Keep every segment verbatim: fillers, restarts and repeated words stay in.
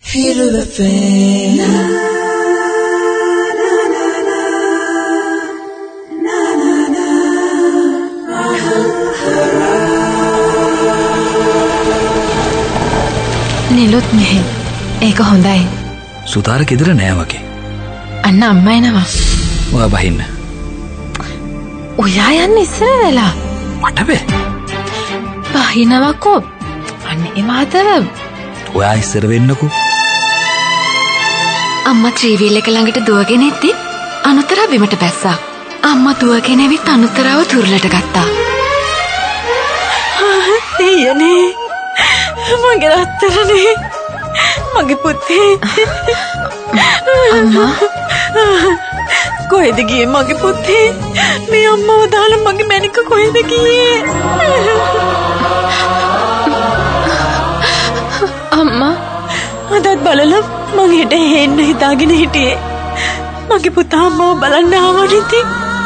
Hero the fan. Na na na na na na na. නිලොත් මෙහෙ. ඒක හොඳයි. සුතාර ගෙදර නෑ වගේ. අන්න අම්මා එනවා. ඔයා බහින්න. ඔයා යන්නේ ඉස්සර වෙලා. මට බෑ. බහිනවකෝ. අනේ මාතර. ඔයා ඉස්සර වෙන්නකෝ. අම්මා ත්‍රිවිල් එක ළඟට දුවගෙන ඉද්දි අනුතරා බිමට බැස්සා. අම්මා දුවගෙන ඇවිත් අනුතරාව තුරලට ගත්තා. එයනේ මගේ රත්තරනේ මගේ පුතේ. අම්මා කොහෙද ගියේ මගේ පුතේ? මේ අම්මව දාලා මගේ මැනික කොහෙද ගියේ? අම්මා අදත් බලලා මං හෙට හෙන්න හිතාගෙන හිටියේ. මගේ පුතා අම්මව බලන්න ආවනේ ඉතින්.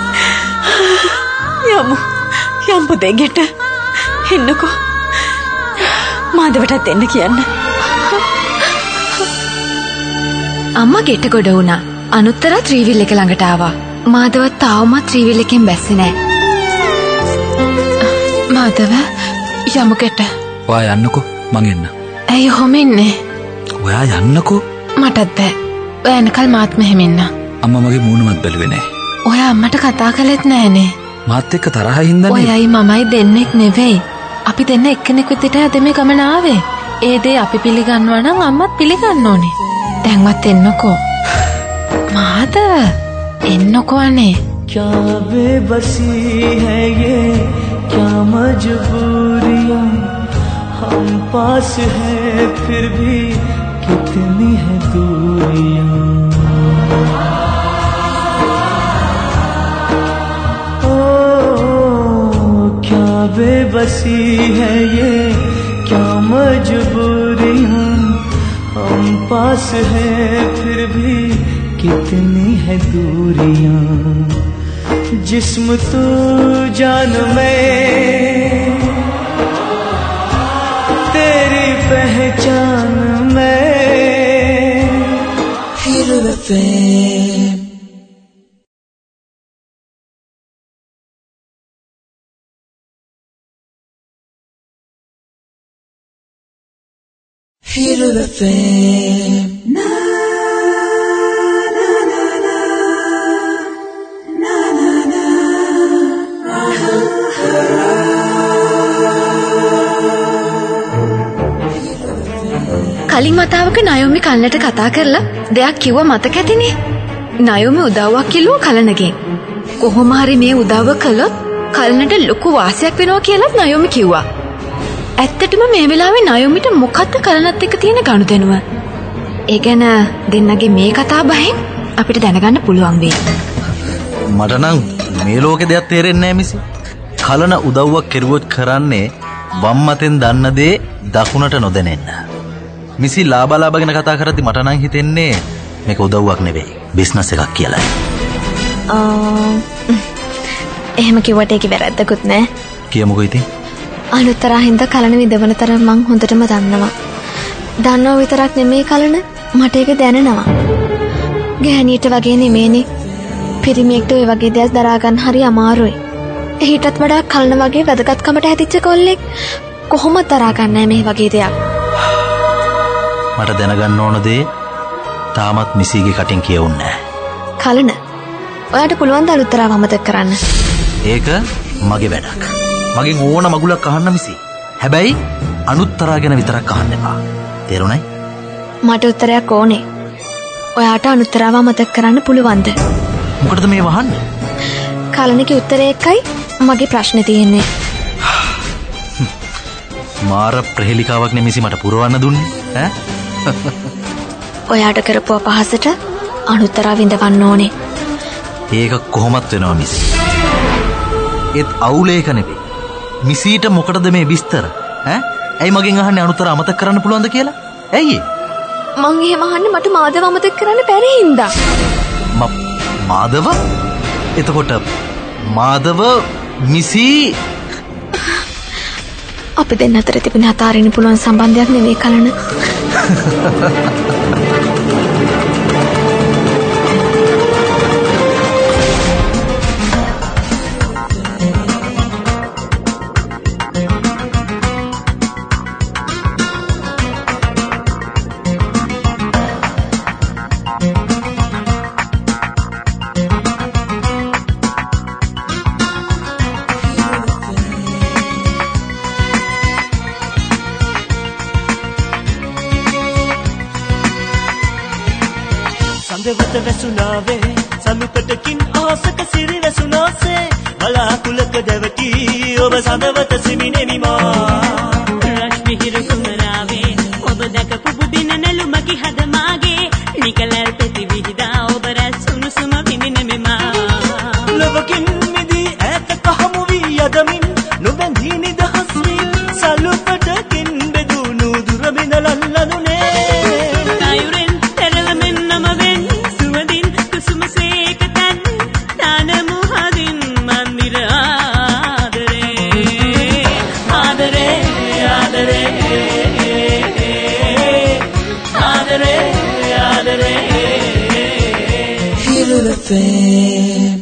යමු යම් පුතේ ගෙට එන්නකෝ. මාදවටත් එන්න කියන්න. අම්මා ගෙට ගොඩ වුණා. අනුත්තර ත්‍රිවිල් එක ළඟට ආවා. මාදව තාමත් ත්‍රිවිල් එකෙන් බැස්සේ නැහැ. මාදව යමු ගෙට. ඔයා යන්නකෝ මං එන්න. ඇයි ඔහොම ඉන්නේ? ඔයා යන්නකෝ. මටත් බෑ. ඔයා එනකල් මාත් මෙහෙම ඉන්න. අම්මා මගේ මූණවත් බැලුවේ නැහැ. ඔයා අම්මට කතා කළෙත් නැහනේ. මාත් එක්ක තරහින් ඉඳන්නේ. ඔයයි මමයි දෙන්නෙක් නෙවෙයි. අපි දෙන්න එක්කෙනෙක් විදිහට අද මේ ගමන ආවේ. ඒ දේ අපි පිළිගන්නවා නම් අම්මත් පිළිගන්න ඕනේ. දැන්වත් එන්නකෝ. මාදව එන්නකෝ අනේ. क्या बेबसी है ये क्या मजबूरियां हम पास है फिर भी कितनी है दूरियां. बेबसी है ये क्या मजबूरियां हम पास है फिर भी कितनी है दूरियां. जिस्म तू जान में तेरी पहचान में. Hero the fan. Hero the fan. Na na na na na na na. කලින් වතාවක නයෝමි කල්නට කතා කරලා දෙයක් කිව්ව මතක ඇතිනේ. නයෝමි උදව්වක් කිව්වා කලනගෙන්. කොහොම හරි මේ උදව්ව කළොත් කලනට ලොකු වාසියක් වෙනවා කියලාත් නයෝමි කිව්වා. ඇත්තටම මේ වෙලාවේ නයෝමිට මොකක්ද කලනත් එක්ක තියෙන ගනුදෙනුව? ඒ ගැන දෙන්නගේ මේ කතා බහෙන් අපිට දැනගන්න පුළුවන් වෙයි. මට නම් මේ ලෝකේ දෙයක් තේරෙන්නේ නැහැ මිසි. කලන උදව්වක් කෙරුවොත් කරන්නේ වම් මතෙන් දන්න දේ දකුණට නොදැනෙන්න. මිසි ලාභ ලාභ ගැන කතා කරද්දි මට නම් හිතෙන්නේ මේක උදව්වක් නෙවෙයි බිස්නස් එකක් කියලායි. ආ එහෙම කිව්වට ඒක වැරද්දකුත් නෑ. කියමුකෝ ඉතින්. අනුතරා හින්දා කලන විදවන තරම් මං හොඳටම දන්නවා. දන්නව විතරක් නෙමෙයි කලන මට ඒක දැනෙනවා. ගෑණියට වගේ නෙමෙයිනේ. පිරිමියෙක්ට ඔය වගේ දේවල් දරා ගන්න හරි අමාරුයි. එහිටත් වඩා කලන වගේ වැදගත්කමට හැදිච්ච කොල්ලෙක් කොහොමද දරා ගන්නෑ මේ වගේ දෙයක්? මට දැනගන්න ඕන දේ තාමත් මිසීගේ කටින් කියවුන්නේ නැහැ. කලන ඔයාට පුළුවන් ද අනුතරාව අමතක කරන්න? ඒක මගේ වැඩක්. මගෙන් ඕන මගුලක් අහන්න මිසි. හැබැයි අනුත්තරා ගැන විතරක් අහන්න එපා. තේරුණයි? මට උත්තරයක් ඕනේ. ඔයාට අනුත්තරාව අමතක කරන්න පුළුවන්ද? මොකටද මේ වහන්නේ? කලණගේ උත්තරේ එකයි මගේ ප්‍රශ්නේ තියෙන්නේ. මාර ප්‍රහෙලිකාවක් නෙමෙයි මට පුරවන්න දුන්නේ. ඈ? ඔයාට කරපු අපහසට අනුත්තරා විඳවන්න ඕනේ. ඒක කොහොමත් වෙනවා මිසි. ඒත් අවුලේක නෙවෙයි. මිසීට මොකටද මේ විස්තර? ඈ? ඇයි මගෙන් අහන්නේ අනුතර අමතක කරන්න පුළුවන්ද කියලා? ඇයි? මං එහෙම අහන්නේ මට මාදව අමතක කරන්න බැරි හින්දා. මාදව? එතකොට මාදව මිසි අපි දෙන්න අතර තිබෙන අතාරින්න පුළුවන් සම්බන්ධයක් නෙවෙයි කලන. සඳවත වැසුනාවේ සලුකටකින් ආසක සිරි වැසුනාසේ බලාකුලක දැවටි ඔබ සඳවත සිමිනෙමිමා රශ්මි හිරු කුමරාවේ ඔබ දැකපු බුදින නැලුමකි හදමාගේ නිකලල් පෙති විහිදා ඔබ රැස්ුණු සුම විඳිනෙමිමා ලොවකින් මිදී ඈත කහමු වී යදමින් නොබැඳී නිදහස් වී සලුකටකින් බෙදුණු දුර බිඳලල්ලනුනේ Fame.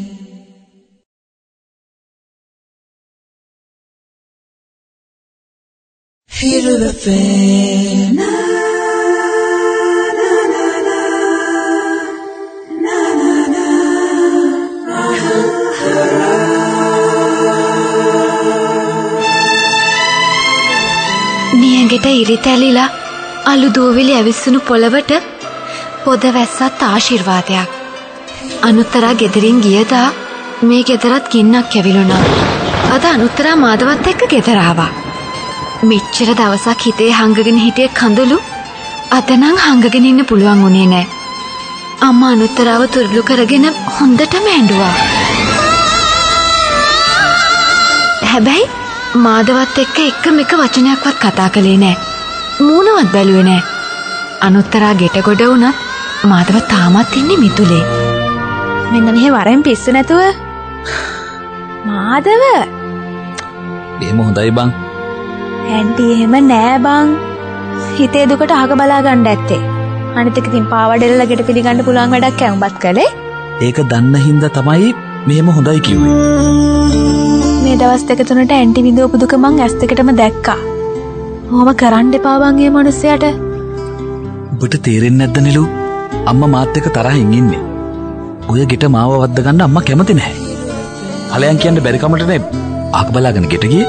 Hero the fame. Na na na na na na na. නියඟට ඉරිත ඇලිලා අලු දූවිලි ඇවිස්සුණු පොළවට පොද වැස්සත් ආශිර්වාදයක්. අනුත්තරා ගෙදරින් ගියදා මේ ගෙදරත් ගින්නක් ඇවිලුණා. අද අනුත්තරා මාදවත් එක්ක ගෙදර ආවා. මෙච්චර දවසක් හිතේ හංගගෙන හිටිය කඳුළු අද නම් හංගගෙන ඉන්න පුළුවන් වුණේ නැහැ. අම්මා අනුත්තරාව තුරුළු කරගෙන හොඳටම ඇඬුවා. හැබැයි මාදවත් එක්ක එකම එක වචනයක්වත් කතා කළේ නැහැ. මූණවත් බැලුවේ නැහැ. අනුත්තරා ගෙට ගොඩ වුණත් මාදව තාමත් ඉන්නේ මිතුලේ. මෙන්න මෙහෙ වරෙන් පිස්සු නැතුව මාදව එහෙම හොඳයි බං. ඇන්ටි එහෙම නෑ බං. හිතේ දුකට අහක බලා ගන්න ඇත්තේ. අනිත් එක ඉතින් පාවඩෙල්ල ගෙට පිළිගන්න පුළුවන් වැඩක් ඇඹත් කළේ. ඒක දන්න හින්දා තමයි මෙහෙම හොඳයි කිව්වේ. මේ දවස් දෙක තුනට ඇන්ටි විඳවපු දුක මං ඇස් දෙකටම දැක්කා. ඔහොම කරන්න එපා බං මේ මිනිස්සයාට. ඔබට තේරෙන්නේ නැද්ද නිලු? අම්මා මාත් එක්ක තරහින් ඉන්නේ. ඔය ගෙට මාව වද්ද ගන්න අම්මා කැමති නැහැ. හලයන් කියන්නේ බැරි කමටනේ අහක බලාගෙන ගෙට ගියේ.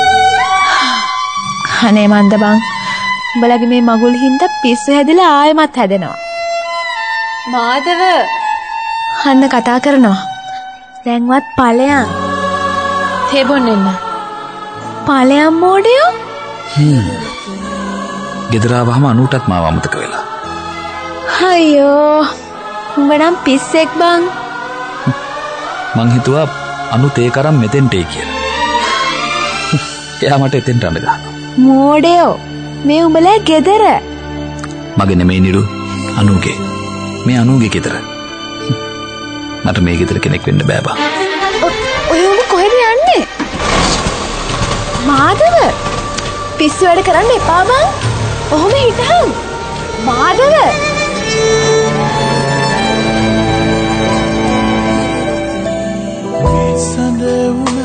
අනේ මන්ද බං. උඹලගේ මේ මගුල් හින්දා පිස්සු හැදිලා ආයෙමත් හැදෙනවා. මාදව අන්න කතා කරනවා. දැන්වත් ඵලයන්. තේබොන්නෙන්න. ඵලයන් මොඩියෝ. හ්ම්. ගෙදර ආවම අනුටත් මාව අමතක වෙලා. අයියෝ. උඹ නම් පිස්සෙක් බං. මං හිතුවා අනු තේ කරන් මෙතෙන්ට එයි කියලා. එයා මට එතෙන්ට අඬ ගහනවා. මොඩියෝ. මේ උඹලා ගෙදර. මගේ නෙමෙයි නිලු අනුගේ. මේ අනුගේ ගෙදර. මට මේ ගෙදර කෙනෙක් වෙන්න බෑ බං. ඔය උඹ කොහෙද යන්නේ? මාදව. පිස්සු වැඩ කරන්න එපා බං. ඔහොම හිටහන්. මාදව. සඳ වුණ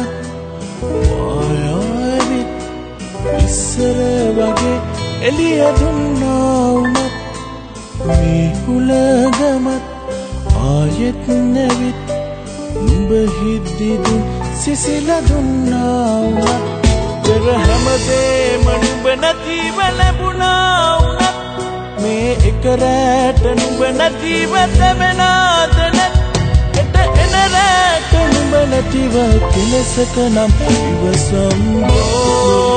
වායාවිත් ඉස්සර වගේ එළිය දුන්නා වුණත් මේ හුලගමත් ආයෙත් නැවිත් නුඹ හිද්දිදුන් සිසිල දුන්නා වුණත් පෙර හැමදේම නුඹ නැතිව ලැබුණා වුණත් මේ එක රැට නුඹ නැතිව තැවෙනාද නැත් එට එන රැට නුඹ නැතිව කෙලසක නම් ඉවසම්බෝ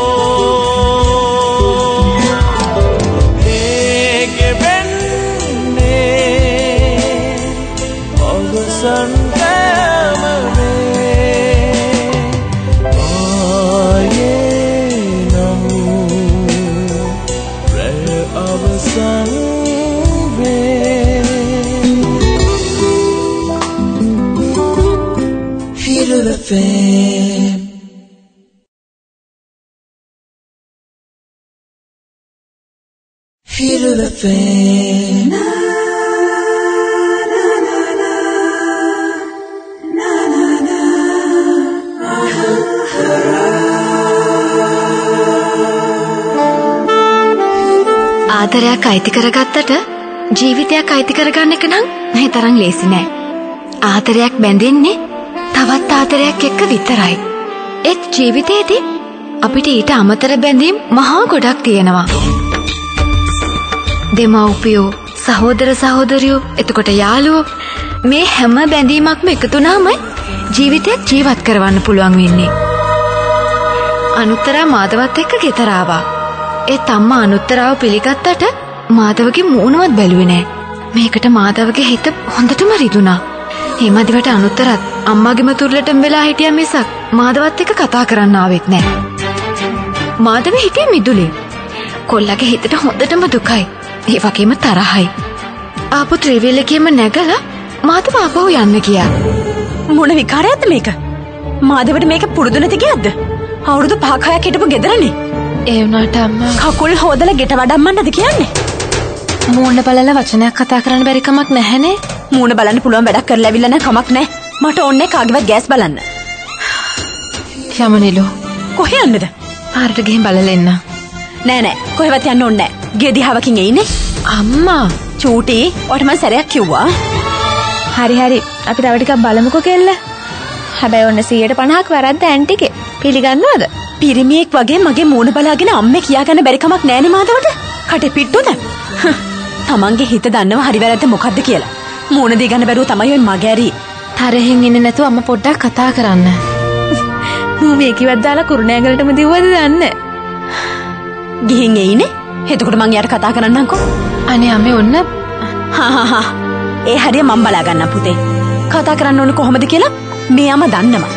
මේකෙ වෙන්නේ අවසන් Fame. Hiru F M. ආදරයක් අයිති කරගත්තට ජීවිතයක් අයිති කරගන්න එක නම් මේ තරම් ලේසි නෑ. ආදරයක් බැඳෙන්නේ තවත් ආදරයක් එක්ක විතරයි. ඒත් ජීවිතේදී අපිට ඊට අමතර බැඳීම් මහා ගොඩක් තියෙනවා. දෙමව්පියෝ, සහෝදර සහෝදරියෝ, එතකොට යාළුවෝ, මේ හැම බැඳීමක්ම එකතු වුණාම ජීවිතයක් ජීවත් කරවන්න පුළුවන් වෙන්නේ. අනුත්තරා මාධවත් එක්ක ගෙදර ආවා. ඒ තම්මා අනුත්තරාව පිළිගත්තට මාධවගේ මූණවත් බැලුවේ නෑ. මේකට මාධවගේ හිත හොඳටම රිදුනා. මේ මදිවට අනුත්තරත් අම්මාගේම තුරුලටම වෙලා හිටියා මිසක් මාධවත් එක්ක කතා කරන්න ආවෙත් නෑ. මාධව හිටියේ මිදුලේ. කොල්ලගේ හිතට හොඳටම දුකයි. ඒ වගේම තරහයි. ආපු ත්‍රිවිල් එකේම නැගලා මාධව ආපහු යන්න ගියා. මොන විකාරයක්ද මේක? මාධවට මේක පුරුදු නැති ගියක්ද? අවුරුදු පහක් හයක් හිටපු ගෙදරනේ. ඒ වුණාට අම්මා කකුල් හොදලා ගෙට වඩම්මන්නද කියන්නේ? මූණ බලලා වචනයක් කතා කරන්න බැරි කමක් නැහැනේ. මූණ බලන්න පුළුවන් වැඩක් කරලා ඇවිල්ලා නැහැ කමක් නැහැ. මට ඕනේ කාගේවත් ගෑස් බලන්න. යමුනිලු. කොහේ යන්නද? පාරට ගිහින් බලලා එන්න. නෑ නෑ කොහෙවත් යන්න ඕනේ නෑ. ගේ දිහාවකින් එයිනේ. අම්මා චූටි ඔයාට මම සැරයක් කිව්වා. හරි හරි අපි තව ටිකක් බලමුකෝ කෙල්ල. හැබැයි ඔන්න සීයට පනහක් වැරද්ද ඇන්ටිගේ. පිළිගන්නවද? පිරිමියෙක් වගේ මගේ මූණ බලාගෙන අම්මේ කියාගන්න බැරි කමක් නෑනේ මාතවට. කටේ පිට්ටුද? තමන්ගේ හිත දන්නව හරි වැරද්ද මොකද්ද කියලා. මූණ දී ගන්න බැරුව තමයි ඔය මගේ ඇරි. තරහින් ඉන්නේ නැතුව අම්මා පොඩ්ඩක් කතා කරන්න. මූ මේකවත් දාලා කුරුණෑගලටම දිව්වද දන්නේ. ගිහින් එයිනේ. එතකොට මං යාට කතා කරන්නම්කෝ. අනේ අම්මේ ඔන්න හා හා හා. ඒ හරිය මම බලා ගන්න පුතේ. කතා කරන්න ඕනේ කොහොමද කියලා මෙයාම දන්නවා.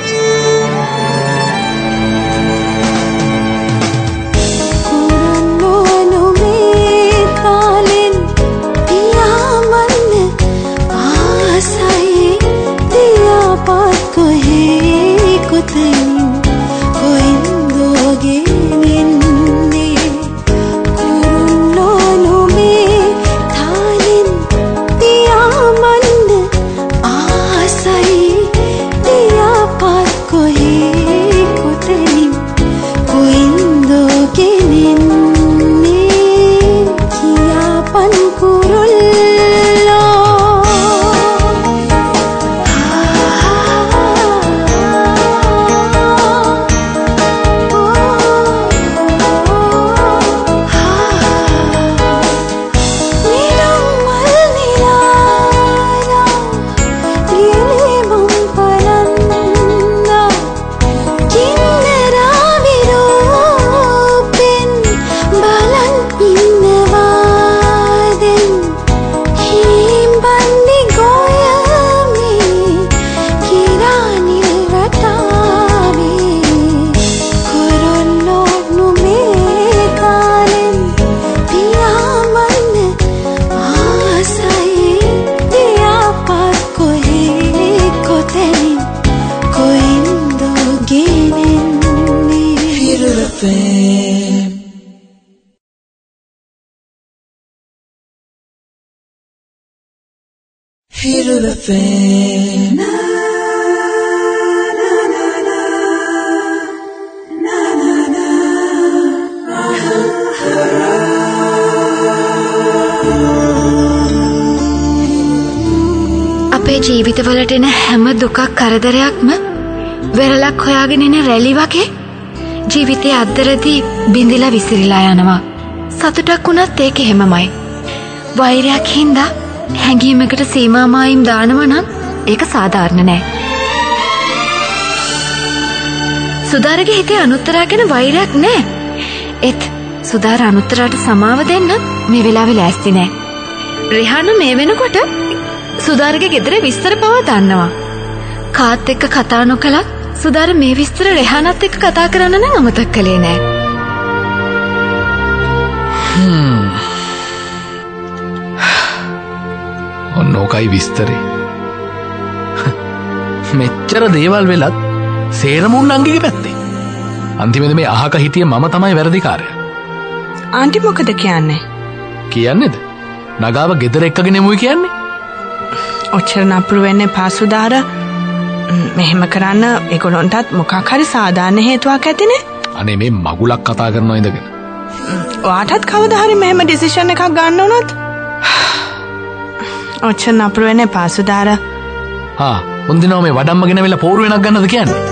Hiru F M. Na na na na na na na. අපේ ජීවිතවලට එන හැම දුකක් කරදරයක්ම වෙරළක් හොයාගෙන එන රැලි වගේ ජීවිතයේ අද්දරදී බිඳිලා විසිරීලා යනවා. සතුටක් වුණත් ඒක එහෙමමයි. වෛරයක් හින්දා හැඟීමකට සීමා මායිම් දානවා නම් ඒක සාධාරණ නෑ. සුදාරගේ හිතේ අනුත්තරා ගැන වෛරයක් නෑ. ඒත් සුදාර අනුත්තරාට සමාව දෙන්න මේ වෙලාවේ ලෑස්ති නෑ. රිහාන මේ වෙනකොට සුදාරගේ ගෙදර විස්තර පවා දන්නවා. කාත් එක්ක කතා නොකලත් සුදාර මේ විස්තර රිහානත් එක්ක කතා කරන්න නම් අමතක කළේ නෑ. ඔන්නෝකයි විස්තරේ. මෙච්චර දේවල් වෙලත් සේරමුන් නංගිගේ පැත්තේ. අන්තිමේදී මේ අහක හිටිය මම තමයි වැරදිකාරයා. ආන්ටි මොකද කියන්නේ? කියන්නේද? නගාව ගෙදර එක්කගෙන එමුයි කියන්නේ. ඔච්චර නපුරු වෙන්නේ පාසුදාර. මෙහෙම කරන්න ඒගොල්ලන්ටත් මොකක් හරි සාධාරණ හේතුවක් ඇතිනේ. අනේ මේ මගුලක් කතා කරනවා ඉඳගෙන. ඔයාටත් කවදා හරි මෙහෙම ඩිසිෂන් එකක් ගන්න උනොත් ඔච්චර නපුරු වෙන්නේ පාසුදාර. හා මුන්දිනව මේ වඩම්ම ගෙනවිලා පෝරු වෙනක් ගන්නද කියන්නේ?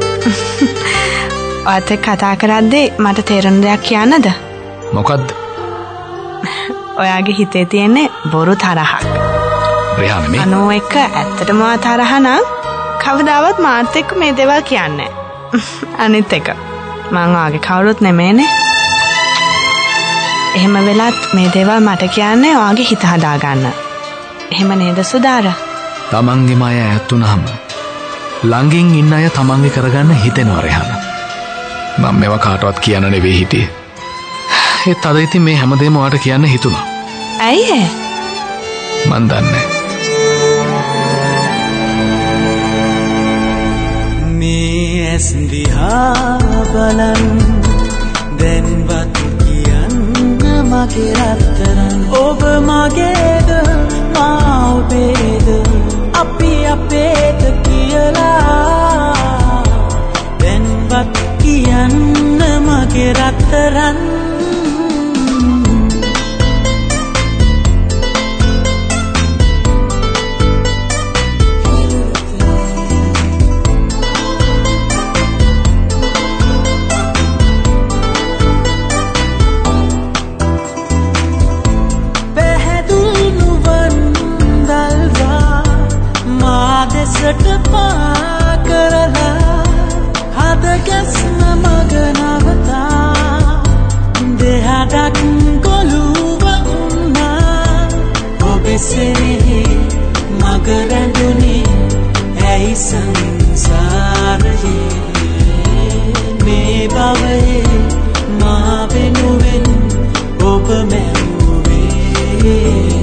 ඔයත් එක්ක කතා කරද්දී මට තේරෙන දෙයක් කියන්නද? මොකද්ද? ඔයාගේ හිතේ තියෙන්නේ බොරු තරහක්. රේහාන මේ අනෝ එක ඇත්තටම ආ තරහ නම් කවදාවත් මාත් එක්ක මේ දේවල් කියන්නේ. අනිත් එක මං ආගේ කවුරුත් නෙමෙයිනේ. එහෙම වෙලත් මේ දේවල් මට කියන්නේ ඔයාගේ හිත හදාගන්න. එහෙම නේද සුදාර? තමන්ගේම අය ඇත්තුනහම ළඟින් ඉන්න අය තමන්ගේ කරගන්න හිතෙනවා රේහාන. මම මේවා කාටවත් කියන්න නෙවෙයි හිටියේ. ඒත් අද ඉතින් මේ හැමදේම ඔයාට කියන්න හිතුණා. ඇයි ඒ? මන් දන්නේ. මේ ඇස් දිහා බලන් දැන්වත් කියන්න මගේ රත්තරන්. ඔබ මගේද මා ඔබේද අපි අපේද කියලා දැන්වත් කියන්න මගේ රත්තරන්. සට පා කරලා හද ගැස්ම මගනවතා දෙහඩක් ගොළුව උන්නා ඔබෙසෙනෙහි මග රැඳුනේ ඇයි සංසාරයේ මේ බවයේ මා වෙනුවෙන් ඔබ මැරුවේ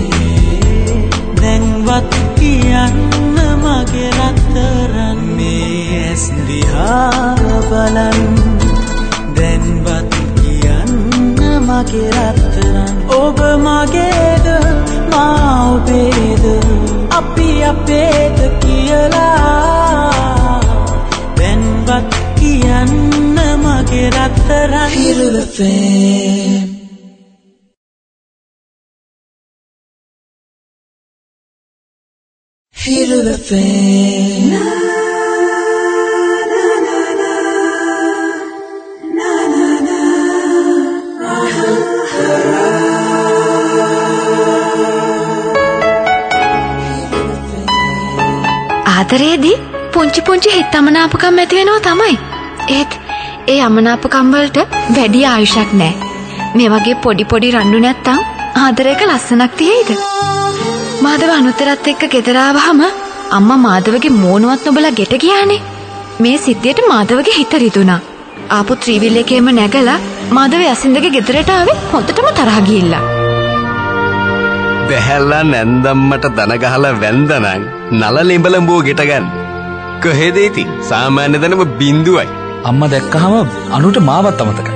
දැන්වත් කියන්න මගේ රත්තරන්. මේ ඇස් දිහා බලන් දැන්වත් කියන්න මගේ රත්තරන්. ඔබ මගේද මා ඔබේද අපි අපේද කියලා දැන්වත් කියන්න මගේ රත්තරන්. Hirula Fame. Hirula Fame. Na na na na na na na. ආදරේදී පුංචි පුංචි හිත අමනාපකම් ඇති වෙනවා තමයි. ඒත් ඒ අමනාපකම් වලට වැඩි ආයුෂක් නැහැ. මේ වගේ පොඩි පොඩි රණ්ඩු නැත්තම් ආදරයක ලස්සනක් තියෙයිද? මාධව අනුතරත් එක්ක ගෙදර ආවහම අම්මා මාධවගේ මෝනුවත් නොබලා ගෙට ගියානේ. මේ සිද්ධියට මාධවගේ හිත රිදුණා. ආපු ත්‍රිවිල් එකේම නැගලා මාධව යසින්දගේ ගෙදරට ආවේ හොඳටම තරහ ගිහිල්ලා. බැහැලා නැන්දම්මට දන ගහලා වැන්දනම් නල ලිඹලඹෝ ගෙට ගන්න. කොහෙද ඉතින්? සාමාන්‍ය දනම බින්දුවයි. අම්මා දැක්කහම අනුට මාවත් අමතකයි.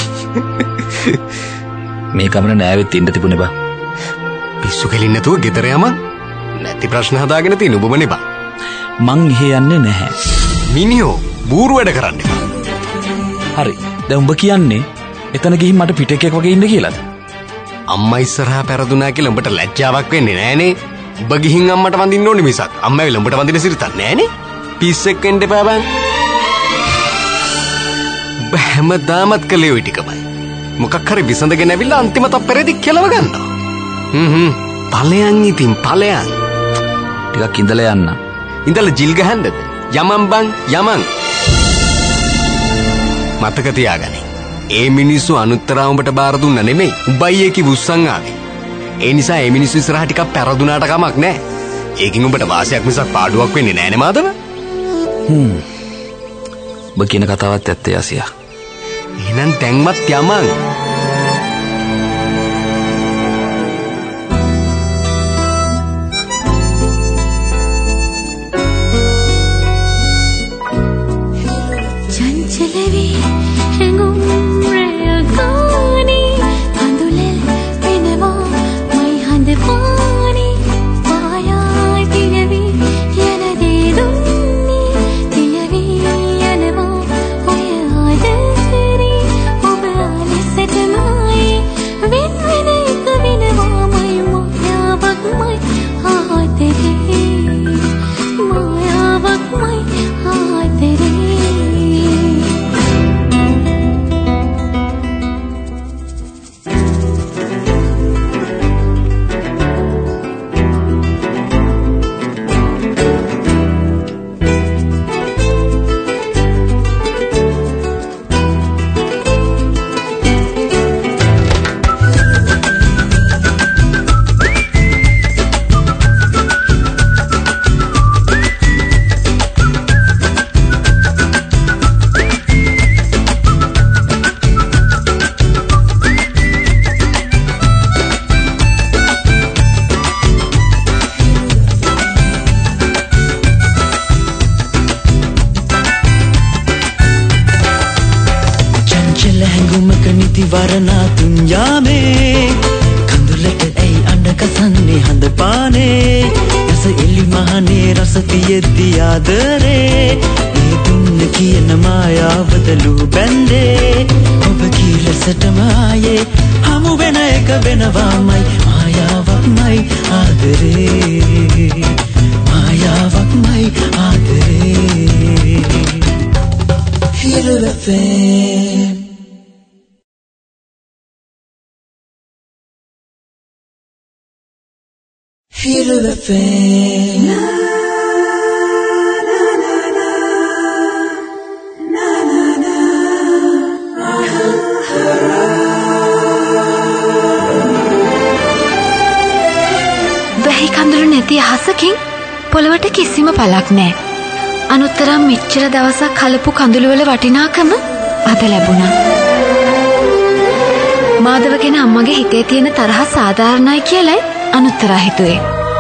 මේ ගමන නෑවෙත් ඉන්න තිබුණේ බා. පිස්සු කෙලින් නැතුව ගෙදර යම නැති ප්‍රශ්න හදාගෙන තියෙන ඔබමනේ බා. මං එහෙ යන්නේ නැහැ. මිනිහෝ බූරු වැඩ කරන්න එපා. හරි. දැන් උඹ කියන්නේ එතන ගිහින් මට පිටකයක් වගේ ඉන්න කියලාද? අම්මා ඉස්සරහා පෙරදුනා කියලා උඹට ලැජ්ජාවක් වෙන්නේ නැහනේ. උඹ ගිහින් අම්මට වඳින්න ඕනේ මිසක් අම්මා ඇවිල්ලා උඹට වඳින සිරිතක් නැහනේ. පිස්සෙක් වෙන්න එපා බං. උඹ හැමදාමත් කළේ ওই ටිකමයි. මොකක් හරි විසඳගෙන ඇවිල්ලා අන්තිම තප්පරේදී කෙලව ගන්නවා. හ්ම් හ්ම් ඵලයන් ඉතින් ඵලයන්. ටිකක් ඉඳලා යන්න. ඉඳලා ජිල් ගහන්නද? යමන් බං යමන්. මතක තියාගන්න. ඒ මිනිස්සු අනුත්තරා උඹට බාර දුන්නා නෙමෙයි. උඹයි ඒකි වුස්සන් ආවේ. ඒ නිසා ඒ මිනිස්සු ඉස්සරහා ටිකක් පෙරදුනාට කමක් නැහැ. ඒකින් උඹට වාසියක් මිසක් පාඩුවක් වෙන්නේ නැහැ නේ මාදව. හ්ම්. ඔබ කියන කතාවත් ඇත්තේ ආසියා. එහෙනම් දැන්වත් යමන්. Changalavi, Rengum Rayagani, Pandulel, Pinema. වරනා තුන් යාමේ කඳුලට ඇයි අඬ කසන්නේ හඳ පානේ යස එලි මහනේ රස තියෙද්දි ආදරේ මේ දුන්න කියන මායාවදලු බැන්දේ ඔබ කීලසටම ආයේ හමු වෙන එක වෙනවාමයි මායාවක්මයි ආදරේ මායාවක්මයි ආදරේ Hit F M Hit F M na na na na na na na වැහි කඳුළු නැති අහසකින් පොළවට කිසිම පළක් නැහැ. අනුත්තරම් මෙච්චර දවසක් කලපු කඳුළු වල වටිනාකම අද ලැබුණා. මාධව ගැන අම්මගේ හිතේ තියෙන තරහ සාධාරණයි කියලයි අනුත්තරා හිතුවේ.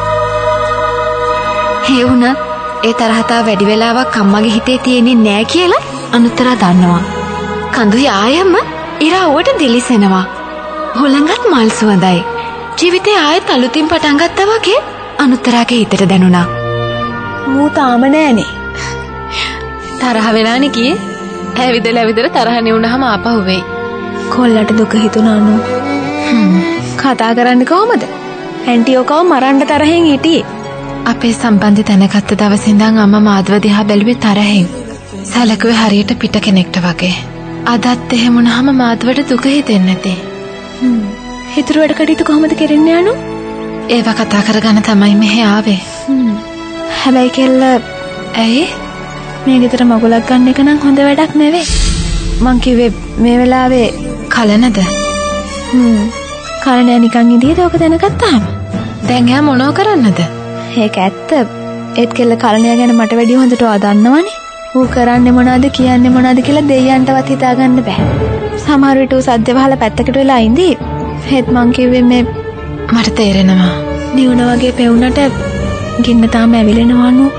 ඒ වුණත් ඒ තරහ තා වැඩි වෙලාවක් අම්මගේ හිතේ තියෙන්නේ නැහැ කියලා අනුත්තරා දන්නවා. කඳුයි ආයෙම ඉරාවට දිලිසෙනවා. හොළඟත් මල් සුවඳයි. ජීවිතේ ආයෙත් අලුතින් පටන් ගත්තා වගේ අනුත්තරාගේ හිතට දැනුණා. මූ තාම නෑනේ. තරහ වෙලානේ කියේ. ඇවිදලා ඇවිදලා තරහ නෙවුනහම ආපහු වෙයි. කොල්ලට දුක හිතුණා නෝ. හ්ම්. කතා කරන්නේ කොහමද? ඇන්ටි ඔකව මරන්න තරහෙන් හිටියේ. අපේ සම්බන්ධය දැනගත්ත දවසේ ඉඳන් අම්මා මාධව දිහා බැලුවේ තරහෙන්. සැලකුවේ හරියට පිට කෙනෙක්ට වගේ. අදත් එහෙම වුණාම මාධවට දුක හිතෙන්නේ නැතේ. හ්ම්. හිතුරු වැඩ කටයුතු කොහොමද කරන්නේ අනු? ඒව කතා කරගන්න තමයි මෙහෙ ආවේ. හ්ම්. හැබැයි කෙල්ල ඇයි මේ ගෙදර මගුලක් ගන්න එක නම් හොඳ වැඩක් නෙවෙයි. මං කිව්වේ මේ වෙලාවේ කලනද? හ්ම්. කලනෑ නිකන් ඉඳීද ඔක දැනගත්තාම? දැන් එයා මොනව කරන්නද? ඒක ඇත්ත. ඒත් කෙල්ල කලනෑ ගැන මට වැඩිය හොඳට දන්නවනේ. ඌ කරන්නේ මොනවද කියන්නේ මොනවද කියලා දෙයියන්ටවත් හිතාගන්න බෑ. සමහර විට ඌ සද්ද වහලා පැත්තකට වෙලා ඉඳී. ඒත් මං කිව්වේ මේ මට තේරෙනවා. නිවුන වගේ පෙවුනට ගින්න තාම ඇවිලෙනවා නෝ.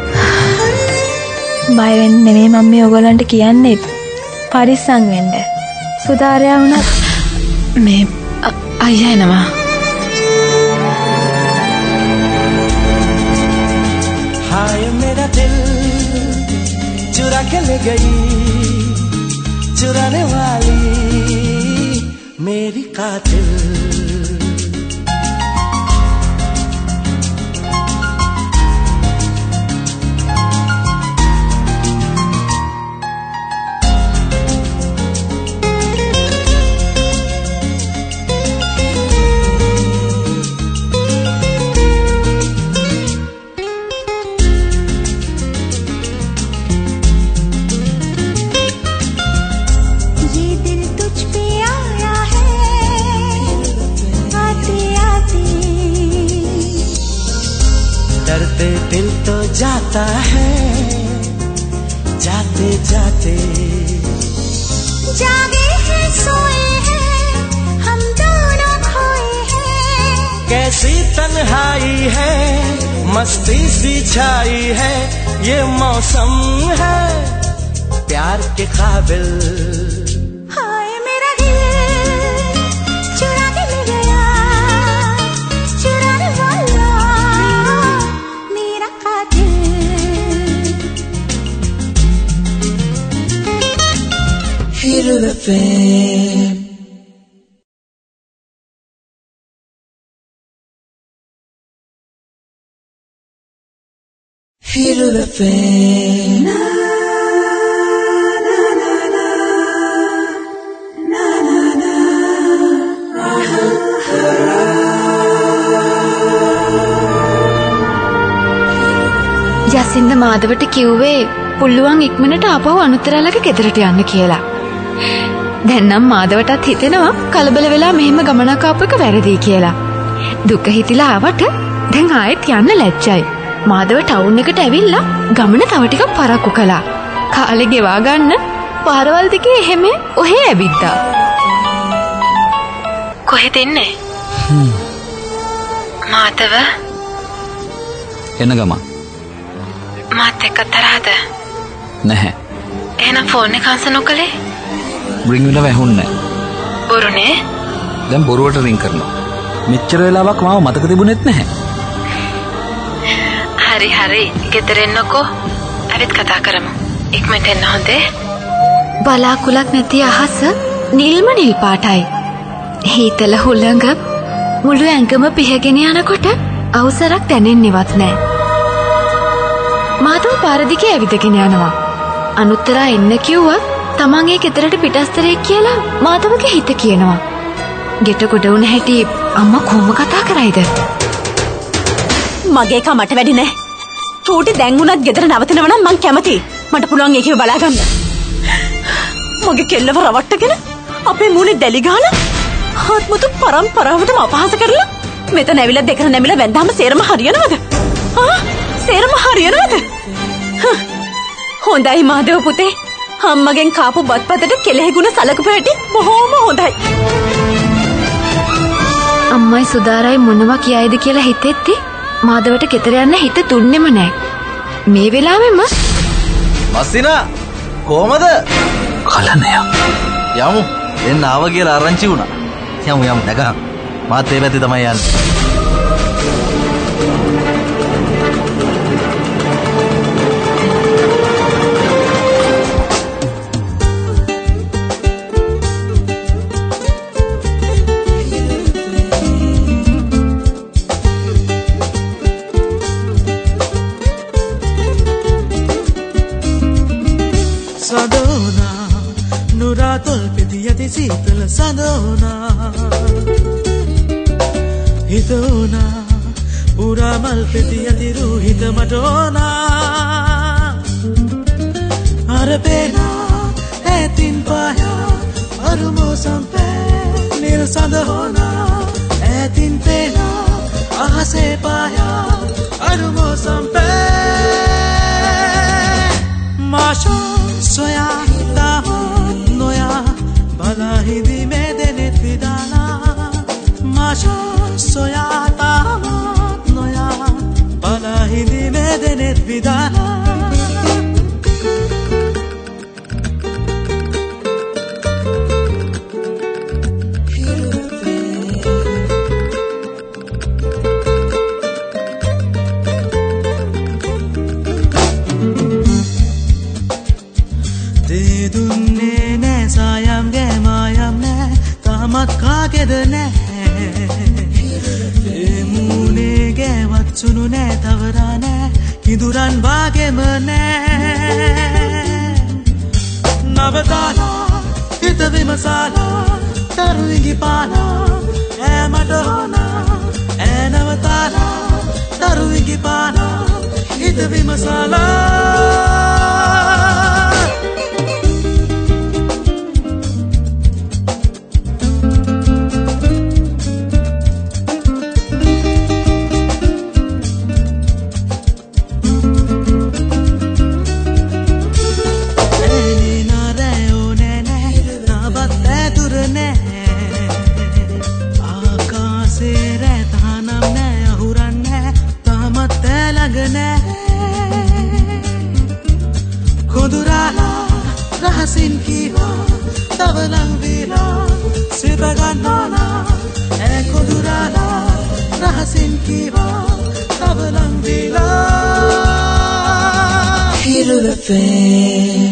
බය වෙන්න නෙමෙයි මම මේ ඔයගලන්ට කියන්නේ. පරිස්සම් වෙන්න. සුදාරයා වුණත් මේ අයියා එනවා. हाय मेरा दिल चुरा के ले गई चुराने वाली मेरी कातिल डरते दिल तो जाता है जाते जाते जागे हैं सोए हैं हम दोनों खोए हैं कैसी तन्हाई है मस्ती सी छाई है ये मौसम है प्यार के काबिल Hit F M Hit F M na na na na na na na යසින්ද මාධවට කිව්වේ පුළුවන් ඉක්මනට ආපහු අනුත්තරාලගේ ගෙදරට යන්න කියලා. දැන් නම් මාධවටත් හිතෙනවා කලබල වෙලා මෙහෙම ගමනක් ආපු එක වැරදි කියලා. දුක හිතිලා ආවට දැන් ආයෙත් යන්න ලැජ්ජයි. මාධව ටවුන් එකට ඇවිල්ලා ගමන තව ටිකක් පරක්කු කළා. කාලේ ගෙවා ගන්න පාරවල් දිගේ එහෙම ඔහෙ ඇවිද්දා. කොහෙද ඉන්නේ? හ්ම්. මාධව එන ගමන්. මාත් එක්ක තරහද? නැහැ. එහෙනම් ෆෝන් එක අන්සර් නොකලේ? රින් වෙලා වැහුන්නේ නැහැ. බොරුනේ. දැන් බොරුවට රින් කරනවා. මෙච්චර වෙලාවක් මාව මතක තිබුණෙත් නැහැ. හරි හරි. ගෙදර එන්නකෝ. අවිත් කතා කරමු. ඉක්මනට එන්න හොඳේ. බලාකුලක් නැති අහස නිල්ම නිල් පාටයි. හීතල හුළඟ මුළු ඇඟම පිහගෙන යනකොට අවසරක් දැනෙන්නේවත් නැහැ. මාතව පාර දිගේ ඇවිදගෙන යනවා. අනුත්තරා එන්න කිව්වා තමන් ඒ ගෙදරට පිටස්තරෙක් කියලා මාතවගේ හිත කියනවා. ගෙට ගොඩ වුණ හැටි අම්මා කොහොම කතා කරයිද? මගේ එක මට වැඩි නෑ. චූටි දැන් උනත් ගෙදර නවතිනව නම් මං කැමතියි. මට පුළුවන් ඒකව බලා ගන්න. මගේ කෙල්ලව රවට්ටගෙන අපේ මූණේ දැලි ගහලා ආත්මතු පරම්පරාවටම අපහාස කරලා මෙතන ඇවිල්ලා දෙකර නැමිලා වැන්දාම සේරම හරියනවද? ආ සේරම හරියනවද? හොඳයි මාදව පුතේ. අම්මගෙන් කාපු බත්පතට කෙලෙහිගුණ සලකපු හැටි බොහොම හොඳයි. අම්මයි සුදාරයි මොනවා කියයිද කියලා හිතෙද්දි මාදවට ගෙදර යන්න හිත දුන්නෙම නෑ. මේ වෙලාවෙම මස්සිනා කොහමද? කලනය. යමු. එන්න ආව කියලා ආරංචි වුණා. යමු යමු නැගහන්. මාත් ඒ පැත්තේ තමයි යන්නේ. සීතල සඳෝනා හිතෝනා උරා මල් පෙති යතිරු හිත මටෝනා අර පේනා ඇතින් පායා අරුමෝ සම්පෑ නිල් සඳෝනා ඇතින් පේනා අහසේ පායා අරුමෝ සම්පෑ මාෂෝ සොයා තාමත් නොයා Balahidi medenet vidana Masha soya tamat noya Balahidi medenet vidana De dunne ne sayam ge mayam ne tamat kaged ne emune ge watsunu ne tawara ne kiduran bagem ne navatala hitavi masala taruingi pana ematona enavatala taruingi pana hitavi masala Kodurala rahasin kiwa tawalang vila sibaganona e kodurala rahasin kiwa tawalang vila Hiru the